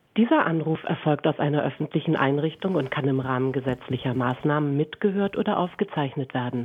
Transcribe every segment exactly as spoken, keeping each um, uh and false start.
Dieser Anruf erfolgt aus einer öffentlichen Einrichtung und kann im Rahmen gesetzlicher Maßnahmen mitgehört oder aufgezeichnet werden.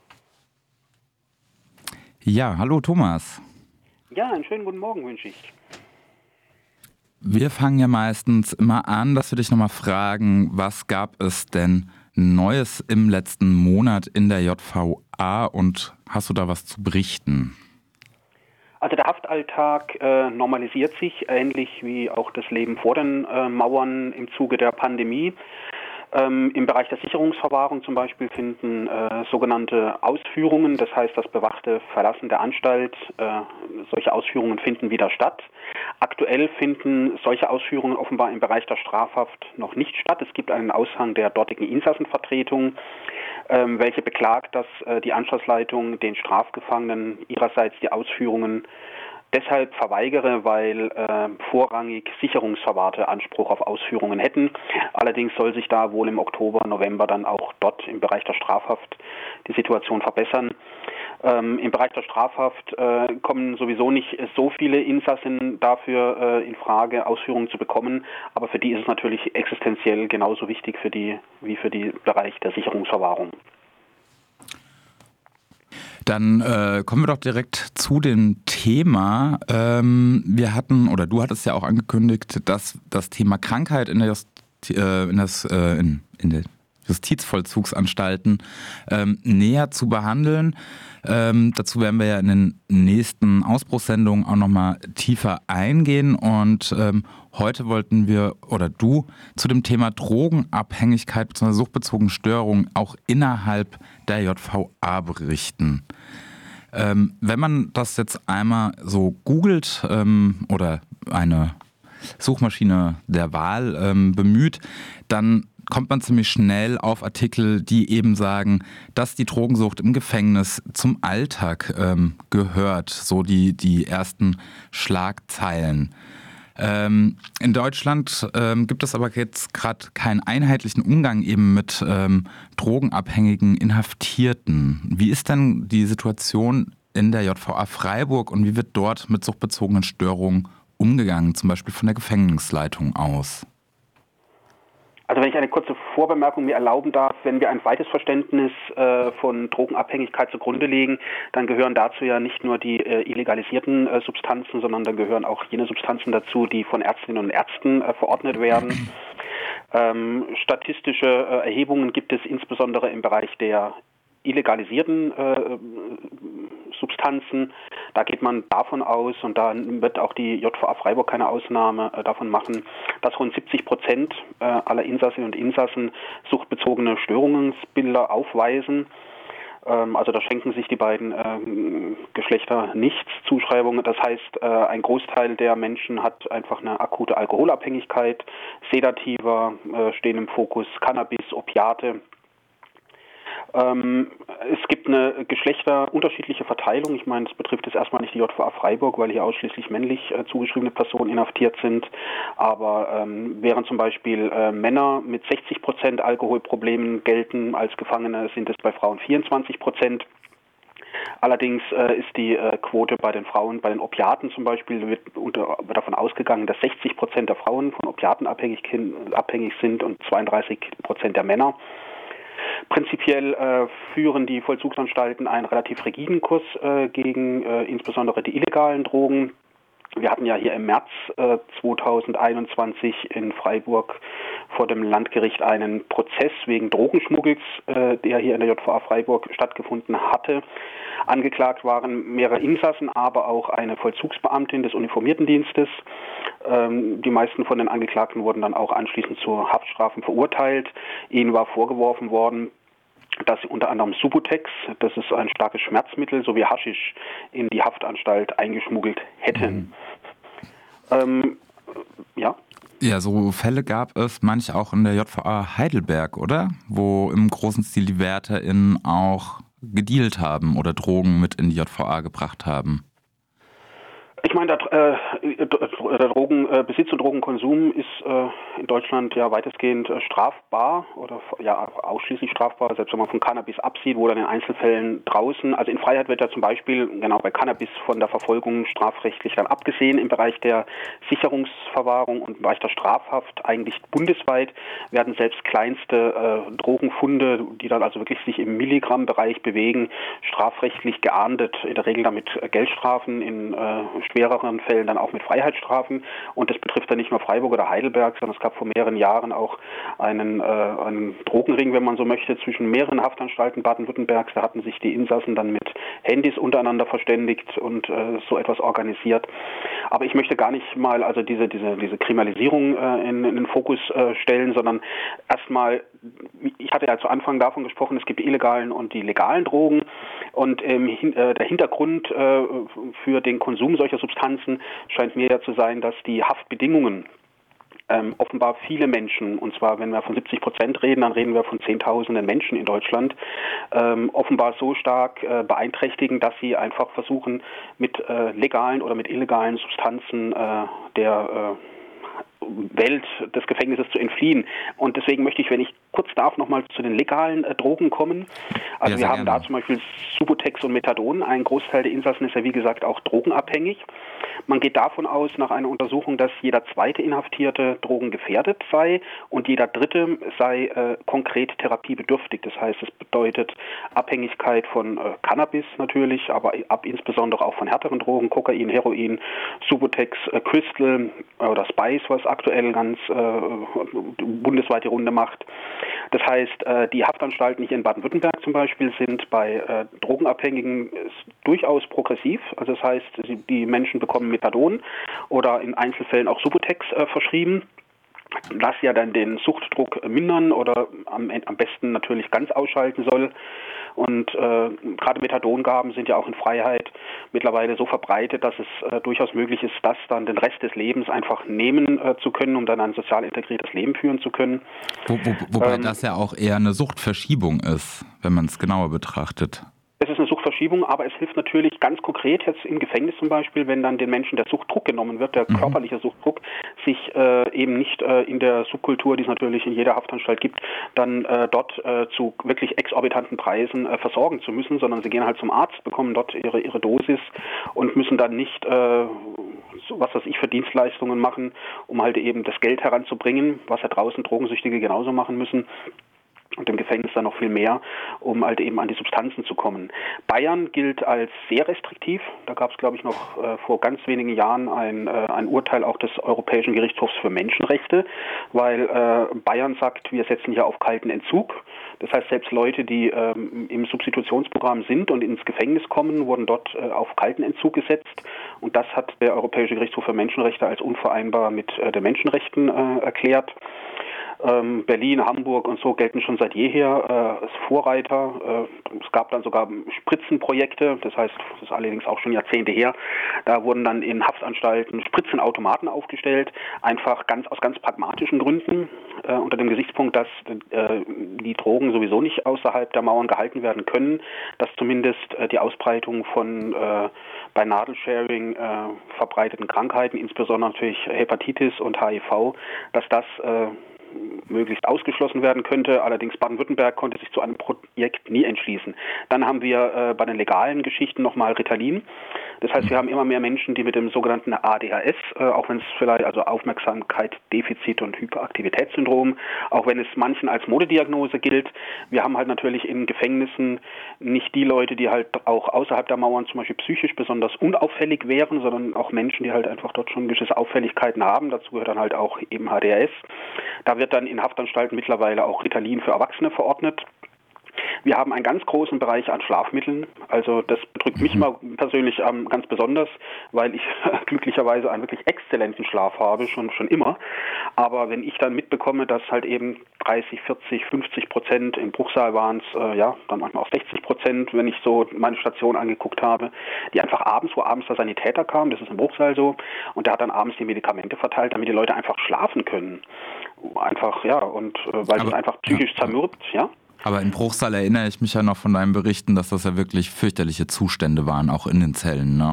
Ja, hallo Thomas. Ja, einen schönen guten Morgen wünsche ich. Wir fangen ja meistens immer an, dass wir dich nochmal fragen, was gab es denn Neues im letzten Monat in der J V A und hast du da was zu berichten? Also der Haftalltag äh, normalisiert sich, ähnlich wie auch das Leben vor den äh, Mauern im Zuge der Pandemie. Ähm, Im Bereich der Sicherungsverwahrung zum Beispiel finden äh, sogenannte Ausführungen, das heißt das bewachte Verlassen der Anstalt, äh, solche Ausführungen finden wieder statt. Aktuell finden solche Ausführungen offenbar im Bereich der Strafhaft noch nicht statt. Es gibt einen Aushang der dortigen Insassenvertretung, ähm, welche beklagt, dass äh, die Anstaltsleitung den Strafgefangenen ihrerseits die Ausführungen deshalb verweigere, weil äh, vorrangig Sicherungsverwahrte Anspruch auf Ausführungen hätten. Allerdings soll sich da wohl im Oktober, November dann auch dort im Bereich der Strafhaft die Situation verbessern. Ähm, Im Bereich der Strafhaft äh, kommen sowieso nicht so viele Insassen dafür äh, in Frage, Ausführungen zu bekommen, aber für die ist es natürlich existenziell genauso wichtig für die wie für den Bereich der Sicherungsverwahrung. Dann äh, kommen wir doch direkt zu dem Thema. Ähm, wir hatten, oder du hattest ja auch angekündigt, dass das Thema Krankheit in der, Just, äh, in das, äh, in, in der Justizvollzugsanstalten ähm, näher zu behandeln. Ähm, dazu werden wir ja in den nächsten Ausbruchssendungen auch nochmal tiefer eingehen. Und ähm, heute wollten wir, oder du, zu dem Thema Drogenabhängigkeit bzw. suchtbezogene Störungen auch innerhalb der J V A berichten. Ähm, wenn man das jetzt einmal so googelt ähm, oder eine Suchmaschine der Wahl ähm, bemüht, dann kommt man ziemlich schnell auf Artikel, die eben sagen, dass die Drogensucht im Gefängnis zum Alltag ähm, gehört, so die, die ersten Schlagzeilen. Ähm, in Deutschland ähm, gibt es aber jetzt gerade keinen einheitlichen Umgang eben mit ähm, drogenabhängigen Inhaftierten. Wie ist denn die Situation in der J V A Freiburg und wie wird dort mit suchtbezogenen Störungen umgegangen, zum Beispiel von der Gefängnisleitung aus? Also wenn ich eine kurze Vorbemerkung mir erlauben darf, wenn wir ein weites Verständnis äh, von Drogenabhängigkeit zugrunde legen, dann gehören dazu ja nicht nur die äh, illegalisierten äh, Substanzen, sondern dann gehören auch jene Substanzen dazu, die von Ärztinnen und Ärzten äh, verordnet werden. Ähm, statistische äh, Erhebungen gibt es insbesondere im Bereich der illegalisierten äh, Substanzen. Da geht man davon aus, und da wird auch die J V A Freiburg keine Ausnahme äh, davon machen, dass rund siebzig Prozent äh, aller Insassinnen und Insassen suchtbezogene Störungsbilder aufweisen. Ähm, also da schenken sich die beiden ähm, Geschlechter nichts Zuschreibungen. Das heißt, äh, ein Großteil der Menschen hat einfach eine akute Alkoholabhängigkeit. Sedativa äh, stehen im Fokus, Cannabis, Opiate. Ähm, es gibt eine geschlechterunterschiedliche Verteilung. Ich meine, das betrifft jetzt erstmal nicht die J V A Freiburg, weil hier ausschließlich männlich äh, zugeschriebene Personen inhaftiert sind. Aber ähm, während zum Beispiel äh, Männer mit sechzig Prozent Alkoholproblemen gelten als Gefangene, sind es bei Frauen vierundzwanzig Prozent. Allerdings äh, ist die äh, Quote bei den Frauen, bei den Opiaten zum Beispiel, wird, unter, wird davon ausgegangen, dass sechzig Prozent der Frauen von Opiaten abhängig, abhängig sind und zweiunddreißig Prozent der Männer. Prinzipiell äh, führen die Vollzugsanstalten einen relativ rigiden Kurs äh, gegen äh, insbesondere die illegalen Drogen. Wir hatten ja hier im März äh, zweitausendeinundzwanzig in Freiburg vor dem Landgericht einen Prozess wegen Drogenschmuggels, äh, der hier in der J V A Freiburg stattgefunden hatte. Angeklagt waren mehrere Insassen, aber auch eine Vollzugsbeamtin des uniformierten Dienstes. Ähm, die meisten von den Angeklagten wurden dann auch anschließend zu Haftstrafen verurteilt. Ihnen war vorgeworfen worden, dass sie unter anderem Subutex, das ist ein starkes Schmerzmittel, sowie Haschisch in die Haftanstalt eingeschmuggelt hätten. Mhm. Ähm, ja. Ja, so Fälle gab es manche auch in der J V A Heidelberg, oder? Wo im großen Stil die WärterInnen auch gedealt haben oder Drogen mit in die J V A gebracht haben. Ich meine, der, äh, der Drogenbesitz äh, und Drogenkonsum ist äh, in Deutschland ja weitestgehend äh, strafbar oder ja ausschließlich strafbar, selbst wenn man von Cannabis absieht, wo dann in Einzelfällen draußen, also in Freiheit wird ja zum Beispiel genau bei Cannabis von der Verfolgung strafrechtlich dann abgesehen. Im Bereich der Sicherungsverwahrung und im Bereich der Strafhaft eigentlich bundesweit werden selbst kleinste äh, Drogenfunde, die dann also wirklich sich im Milligrammbereich bewegen, strafrechtlich geahndet, in der Regel damit äh, Geldstrafen, in äh, schwereren Fällen dann auch mit Freiheitsstrafen. Und das betrifft dann nicht nur Freiburg oder Heidelberg, sondern es gab vor mehreren Jahren auch einen, äh, einen Drogenring, wenn man so möchte, zwischen mehreren Haftanstalten Baden-Württembergs. Da hatten sich die Insassen dann mit Handys untereinander verständigt und äh, so etwas organisiert. Aber ich möchte gar nicht mal also diese, diese, diese Kriminalisierung äh, in, in den Fokus äh, stellen, sondern erstmal, ich hatte ja zu Anfang davon gesprochen, es gibt die illegalen und die legalen Drogen. Und ähm, hin, äh, der Hintergrund äh, für den Konsum solcher Substanzen scheint mir ja zu sein, dass die Haftbedingungen ähm, offenbar viele Menschen, und zwar wenn wir von siebzig Prozent reden, dann reden wir von Zehntausenden Menschen in Deutschland, ähm, offenbar so stark äh, beeinträchtigen, dass sie einfach versuchen, mit äh, legalen oder mit illegalen Substanzen äh, der äh, Welt des Gefängnisses zu entfliehen. Und deswegen möchte ich, wenn ich kurz darf, nochmal zu den legalen äh, Drogen kommen. Also ja, wir haben gerne. Da zum Beispiel Subutex und Methadon. Ein Großteil der Insassen ist ja wie gesagt auch drogenabhängig. Man geht davon aus, nach einer Untersuchung, dass jeder zweite Inhaftierte drogengefährdet sei und jeder dritte sei äh, konkret therapiebedürftig. Das heißt, es bedeutet Abhängigkeit von äh, Cannabis natürlich, aber ab insbesondere auch von härteren Drogen, Kokain, Heroin, Subutex, äh, Crystal äh, oder Spice, was aktuell ganz äh, bundesweit die Runde macht. Das heißt, äh, die Haftanstalten hier in Baden-Württemberg zum Beispiel sind bei äh, Drogenabhängigen durchaus progressiv. Also das heißt, sie, die Menschen bekommen Methadon oder in Einzelfällen auch Subutex äh, verschrieben, das ja dann den Suchtdruck mindern oder am, am besten natürlich ganz ausschalten soll. Und äh, gerade Methadongaben sind ja auch in Freiheit mittlerweile so verbreitet, dass es äh, durchaus möglich ist, das dann den Rest des Lebens einfach nehmen äh, zu können, um dann ein sozial integriertes Leben führen zu können. Wo, wo, wobei ähm, das ja auch eher eine Suchtverschiebung ist, wenn man es genauer betrachtet. Es ist eine Suchtverschiebung, aber es hilft natürlich ganz konkret jetzt im Gefängnis zum Beispiel, wenn dann den Menschen der Suchtdruck genommen wird, der mhm. körperliche Suchtdruck, sich äh, eben nicht äh, in der Subkultur, die es natürlich in jeder Haftanstalt gibt, dann äh, dort äh, zu wirklich exorbitanten Preisen äh, versorgen zu müssen, sondern sie gehen halt zum Arzt, bekommen dort ihre, ihre Dosis und müssen dann nicht, äh, so, was weiß ich, für Dienstleistungen machen, um halt eben das Geld heranzubringen, was ja draußen Drogensüchtige genauso machen müssen. Und im Gefängnis dann noch viel mehr, um halt eben an die Substanzen zu kommen. Bayern gilt als sehr restriktiv. Da gab es, glaube ich, noch äh, vor ganz wenigen Jahren ein, äh, ein Urteil auch des Europäischen Gerichtshofs für Menschenrechte, weil äh, Bayern sagt, wir setzen hier auf kalten Entzug. Das heißt, selbst Leute, die ähm, im Substitutionsprogramm sind und ins Gefängnis kommen, wurden dort äh, auf kalten Entzug gesetzt. Und das hat der Europäische Gerichtshof für Menschenrechte als unvereinbar mit äh, den Menschenrechten äh, erklärt. Ähm, Berlin, Hamburg und so gelten schon seit jeher äh, als Vorreiter. Äh, es gab dann sogar Spritzenprojekte, das heißt, das ist allerdings auch schon Jahrzehnte her. Da wurden dann in Haftanstalten Spritzenautomaten aufgestellt, einfach ganz aus ganz pragmatischen Gründen, äh, unter dem Gesichtspunkt, dass äh, die Drogen sowieso nicht außerhalb der Mauern gehalten werden können, dass zumindest äh, die Ausbreitung von äh, bei Nadelsharing äh, verbreiteten Krankheiten, insbesondere natürlich Hepatitis und H I V, dass das äh, möglichst ausgeschlossen werden könnte. Allerdings Baden-Württemberg konnte sich zu einem Projekt nie entschließen. Dann haben wir äh, bei den legalen Geschichten nochmal Ritalin. Das heißt, wir haben immer mehr Menschen, die mit dem sogenannten A D H S, äh, auch wenn es vielleicht, also Aufmerksamkeit, Defizit und Hyperaktivitätssyndrom, auch wenn es manchen als Modediagnose gilt. Wir haben halt natürlich in Gefängnissen nicht die Leute, die halt auch außerhalb der Mauern zum Beispiel psychisch besonders unauffällig wären, sondern auch Menschen, die halt einfach dort schon gewisse Auffälligkeiten haben. Dazu gehört dann halt auch eben A D H S. Da wird dann in Haftanstalten mittlerweile auch Ritalin für Erwachsene verordnet. Wir haben einen ganz großen Bereich an Schlafmitteln. Also das bedrückt mich mal persönlich ähm, ganz besonders, weil ich glücklicherweise einen wirklich exzellenten Schlaf habe, schon schon immer. Aber wenn ich dann mitbekomme, dass halt eben dreißig, vierzig, fünfzig Prozent im Bruchsal waren es, äh, ja, dann manchmal auch sechzig Prozent, wenn ich so meine Station angeguckt habe, die einfach abends, wo abends der Sanitäter kam, das ist im Bruchsal so, und der hat dann abends die Medikamente verteilt, damit die Leute einfach schlafen können. Einfach, ja, und äh, weil es einfach psychisch zermürbt, ja. Aber in Bruchsal erinnere ich mich ja noch von deinen Berichten, dass das ja wirklich fürchterliche Zustände waren, auch in den Zellen, ne?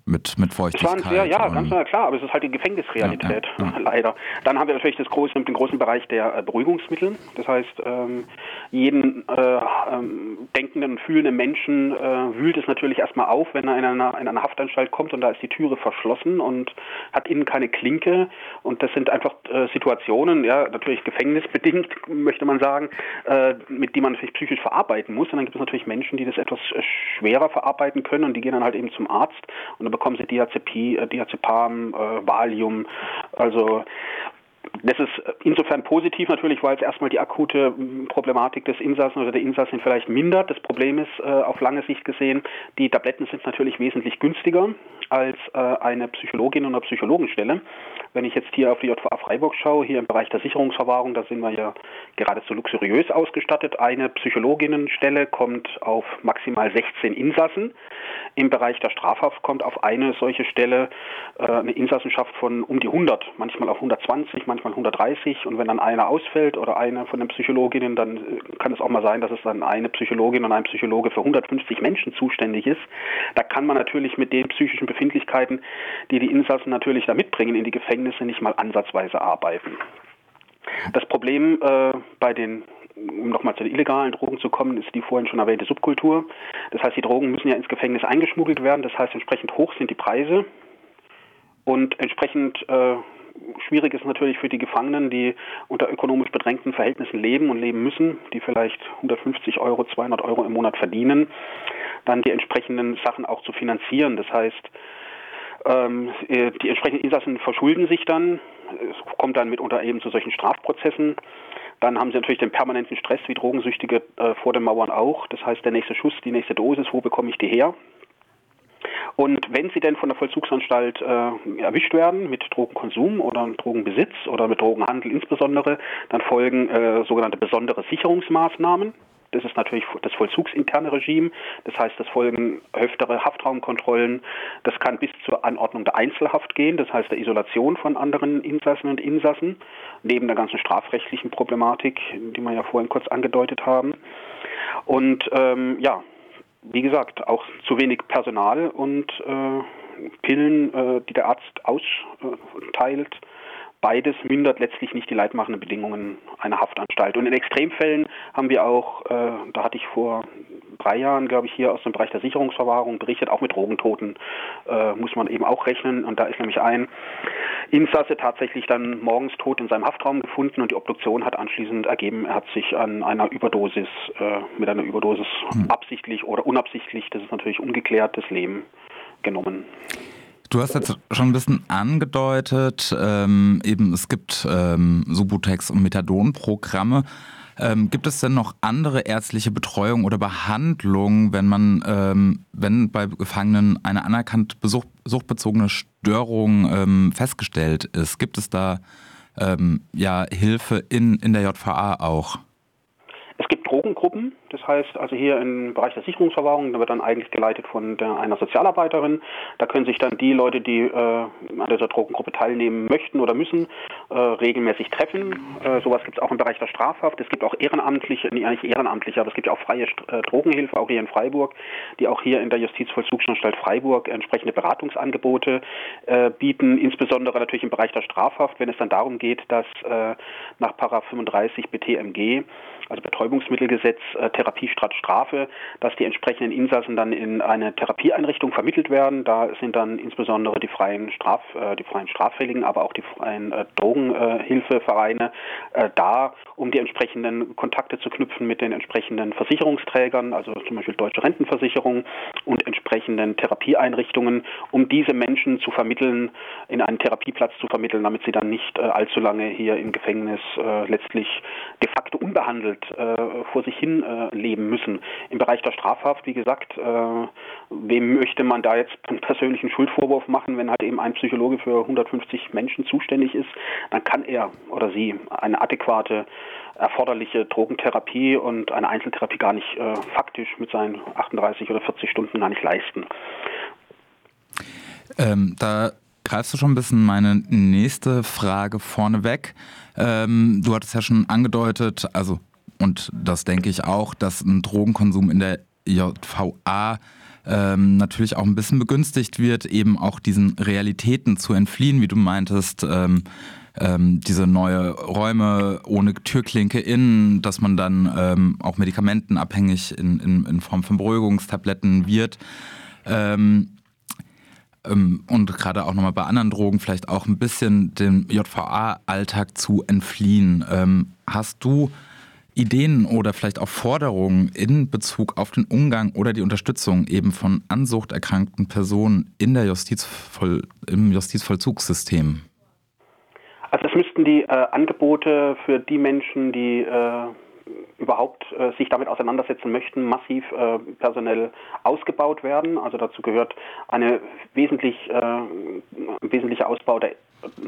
mit, mit Feuchtigkeit. Es war sehr, ja, ganz klar, aber es ist halt die Gefängnisrealität, ja, ja, ja. leider. Dann haben wir natürlich das große, den großen Bereich der äh, Beruhigungsmittel. Das heißt, ähm, jeden äh, ähm, denkenden und fühlenden Menschen äh, wühlt es natürlich erstmal auf, wenn er in einer, in einer Haftanstalt kommt und da ist die Türe verschlossen und hat innen keine Klinke. Und das sind einfach äh, Situationen, ja, natürlich gefängnisbedingt, möchte man sagen, äh, mit die man natürlich psychisch verarbeiten muss. Und dann gibt es natürlich Menschen, die das etwas äh, schwerer verarbeiten können und die gehen dann halt eben zum Arzt und dann bekommen sie Diazepie, äh, Diazepam, äh, Valium, also das ist insofern positiv natürlich, weil es erstmal die akute Problematik des Insassen oder der Insassin vielleicht mindert. Das Problem ist, äh, auf lange Sicht gesehen, die Tabletten sind natürlich wesentlich günstiger als äh, eine Psychologin oder Psychologenstelle. Wenn ich jetzt hier auf die J V A Freiburg schaue, hier im Bereich der Sicherungsverwahrung, da sind wir ja geradezu luxuriös ausgestattet. Eine Psychologinnenstelle kommt auf maximal sechzehn Insassen. Im Bereich der Strafhaft kommt auf eine solche Stelle äh, eine Insassenschaft von um die hundert, manchmal auch hundertzwanzig, manchmal hundertdreißig. Und wenn dann einer ausfällt oder eine von den Psychologinnen, dann kann es auch mal sein, dass es dann eine Psychologin und ein Psychologe für hundertfünfzig Menschen zuständig ist. Da kann man natürlich mit den psychischen Befindlichkeiten, die die Insassen natürlich da mitbringen in die Gefängnisse, nicht mal ansatzweise arbeiten. Das Problem äh, bei den um nochmal zu den illegalen Drogen zu kommen, ist die vorhin schon erwähnte Subkultur. Das heißt, die Drogen müssen ja ins Gefängnis eingeschmuggelt werden. Das heißt, entsprechend hoch sind die Preise. Und entsprechend äh, schwierig ist natürlich für die Gefangenen, die unter ökonomisch bedrängten Verhältnissen leben und leben müssen, die vielleicht hundertfünfzig Euro, zweihundert Euro im Monat verdienen, dann die entsprechenden Sachen auch zu finanzieren. Das heißt, ähm, die entsprechenden Insassen verschulden sich dann. Es kommt dann mitunter eben zu solchen Strafprozessen. Dann haben sie natürlich den permanenten Stress, wie Drogensüchtige äh, vor den Mauern auch. Das heißt, der nächste Schuss, die nächste Dosis, wo bekomme ich die her? Und wenn sie denn von der Vollzugsanstalt äh, erwischt werden mit Drogenkonsum oder Drogenbesitz oder mit Drogenhandel insbesondere, dann folgen äh, sogenannte besondere Sicherungsmaßnahmen. Das ist natürlich das vollzugsinterne Regime. Das heißt, es folgen öftere Haftraumkontrollen. Das kann bis zur Anordnung der Einzelhaft gehen, das heißt der Isolation von anderen Insassen und Insassen, neben der ganzen strafrechtlichen Problematik, die wir ja vorhin kurz angedeutet haben. Und ähm, ja, wie gesagt, auch zu wenig Personal und äh, Pillen, äh, die der Arzt austeilt. Beides mindert letztlich nicht die leidmachenden Bedingungen einer Haftanstalt. Und in Extremfällen haben wir auch, äh, da hatte ich vor drei Jahren, glaube ich, hier aus dem Bereich der Sicherungsverwahrung berichtet, auch mit Drogentoten äh, muss man eben auch rechnen. Und da ist nämlich ein Insasse tatsächlich dann morgens tot in seinem Haftraum gefunden und die Obduktion hat anschließend ergeben, er hat sich an einer Überdosis, äh, mit einer Überdosis hm. absichtlich oder unabsichtlich, das ist natürlich ungeklärt, das Leben genommen. Du hast jetzt schon ein bisschen angedeutet, ähm, eben es gibt ähm, Subutex- und Methadon-Programme. Ähm, gibt es denn noch andere ärztliche Betreuung oder Behandlung, wenn man, ähm, wenn bei Gefangenen eine anerkannte Besuch, suchtbezogene Störung ähm, festgestellt ist? Gibt es da ähm, ja Hilfe in, in der J V A auch? Es gibt Drogengruppen, das heißt also hier im Bereich der Sicherungsverwahrung, da wird dann eigentlich geleitet von der, einer Sozialarbeiterin. Da können sich dann die Leute, die äh, an dieser Drogengruppe teilnehmen möchten oder müssen, äh, regelmäßig treffen. Äh, sowas gibt es auch im Bereich der Strafhaft. Es gibt auch ehrenamtliche, nee, nicht ehrenamtliche, aber es gibt ja auch freie äh, Drogenhilfe, auch hier in Freiburg, die auch hier in der Justizvollzugsanstalt Freiburg entsprechende Beratungsangebote äh, bieten, insbesondere natürlich im Bereich der Strafhaft, wenn es dann darum geht, dass äh, nach Paragraph fünfunddreißig B T M G, also Betäubungsmittelgesetz, äh, Therapie statt Strafe, dass die entsprechenden Insassen dann in eine Therapieeinrichtung vermittelt werden. Da sind dann insbesondere die freien Straf, äh, die freien Straffälligen, aber auch die freien äh, Drogenhilfevereine äh, da, um die entsprechenden Kontakte zu knüpfen mit den entsprechenden Versicherungsträgern, also zum Beispiel Deutsche Rentenversicherung und entsprechenden Therapieeinrichtungen, um diese Menschen zu vermitteln, in einen Therapieplatz zu vermitteln, damit sie dann nicht äh, allzu lange hier im Gefängnis äh, letztlich de facto unbehandelt äh, vor sich hin äh, leben müssen. Im Bereich der Strafhaft, wie gesagt, äh, wem möchte man da jetzt einen persönlichen Schuldvorwurf machen, wenn halt eben ein Psychologe für hundertfünfzig Menschen zuständig ist, dann kann er oder sie eine adäquate, erforderliche Drogentherapie und eine Einzeltherapie gar nicht äh, faktisch mit seinen achtunddreißig oder vierzig Stunden gar nicht leisten. Ähm, da greifst du schon ein bisschen meine nächste Frage vorneweg. Ähm, du hattest ja schon angedeutet, also und das denke ich auch, dass ein Drogenkonsum in der J V A ähm, natürlich auch ein bisschen begünstigt wird, eben auch diesen Realitäten zu entfliehen, wie du meintest, ähm, ähm, diese neue Räume ohne Türklinke innen, dass man dann ähm, auch medikamentenabhängig in, in, in Form von Beruhigungstabletten wird. Ähm, ähm, und gerade auch nochmal bei anderen Drogen vielleicht auch ein bisschen dem J V A-Alltag zu entfliehen. Ähm, hast du Ideen oder vielleicht auch Forderungen in Bezug auf den Umgang oder die Unterstützung eben von ansuchterkrankten Personen in der Justizvoll, im Justizvollzugssystem? Also es müssten die äh, Angebote für die Menschen, die äh, überhaupt äh, sich damit auseinandersetzen möchten, massiv äh, personell ausgebaut werden. Also dazu gehört eine wesentlich, äh, ein wesentlicher Ausbau der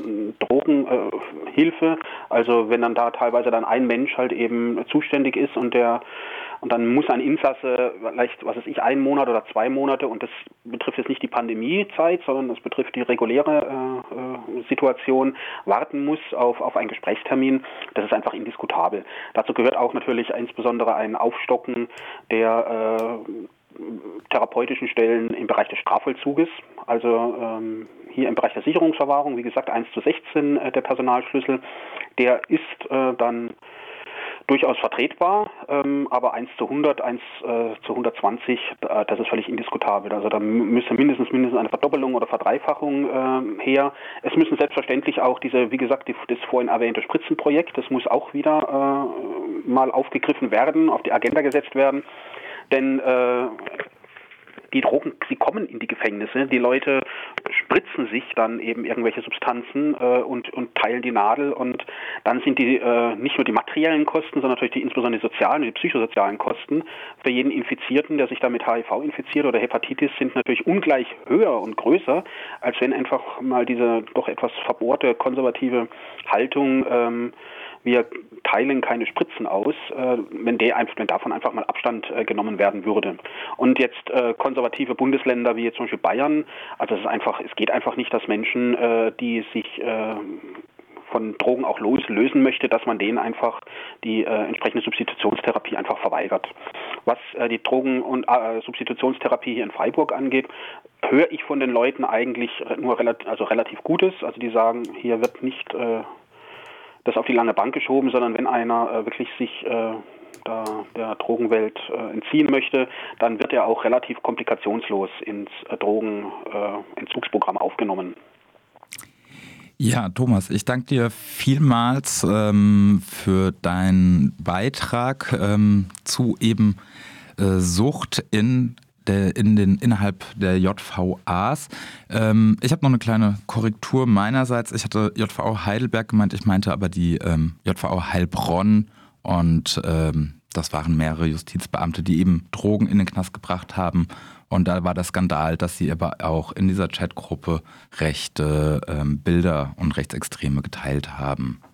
Drogenhilfe, äh, also wenn dann da teilweise dann ein Mensch halt eben zuständig ist und der und dann muss ein Insasse vielleicht, was weiß ich, einen Monat oder zwei Monate, und das betrifft jetzt nicht die Pandemiezeit, sondern das betrifft die reguläre äh, Situation, warten muss auf, auf einen Gesprächstermin. Das ist einfach indiskutabel. Dazu gehört auch natürlich insbesondere ein Aufstocken der äh, therapeutischen Stellen im Bereich des Strafvollzuges, also ähm, hier im Bereich der Sicherungsverwahrung, wie gesagt, eins zu sechzehn äh, der Personalschlüssel, der ist äh, dann durchaus vertretbar, ähm, aber eins zu hundert, eins zu hundertzwanzig, äh, das ist völlig indiskutabel. Also da müsste mindestens mindestens eine Verdoppelung oder Verdreifachung äh, her. Es müssen selbstverständlich auch diese, wie gesagt, die, das vorhin erwähnte Spritzenprojekt, das muss auch wieder äh, mal aufgegriffen werden, auf die Agenda gesetzt werden, denn äh, die Drogen, sie kommen in die Gefängnisse, die Leute spritzen sich dann eben irgendwelche Substanzen äh, und, und teilen die Nadel, und dann sind die äh, nicht nur die materiellen Kosten, sondern natürlich die, insbesondere die sozialen und die psychosozialen Kosten für jeden Infizierten, der sich da mit H I V infiziert oder Hepatitis, sind natürlich ungleich höher und größer, als wenn einfach mal diese doch etwas verbohrte, konservative Haltung, ähm, wir teilen keine Spritzen aus, äh, wenn, der, wenn davon einfach mal Abstand äh, genommen werden würde. Und jetzt äh, konservative Bundesländer wie jetzt zum Beispiel Bayern, also es ist einfach, es geht einfach nicht, dass Menschen, äh, die sich äh, von Drogen auch loslösen möchte, dass man denen einfach die äh, entsprechende Substitutionstherapie einfach verweigert. Was äh, die Drogen- und äh, Substitutionstherapie hier in Freiburg angeht, höre ich von den Leuten eigentlich nur relativ, also relativ Gutes. Also die sagen, hier wird nicht äh, das auf die lange Bank geschoben, sondern wenn einer äh, wirklich sich äh, da der Drogenwelt äh, entziehen möchte, dann wird er auch relativ komplikationslos ins äh, Drogenentzugsprogramm äh, aufgenommen. Ja, Thomas, ich danke dir vielmals ähm, für deinen Beitrag ähm, zu eben äh, Sucht in Der, in den, innerhalb der J V As. Ähm, ich habe noch eine kleine Korrektur meinerseits. Ich hatte J V A Heidelberg gemeint, ich meinte aber die ähm, J V A Heilbronn, und ähm, das waren mehrere Justizbeamte, die eben Drogen in den Knast gebracht haben, und da war der Skandal, dass sie aber auch in dieser Chatgruppe rechte ähm, Bilder und Rechtsextreme geteilt haben.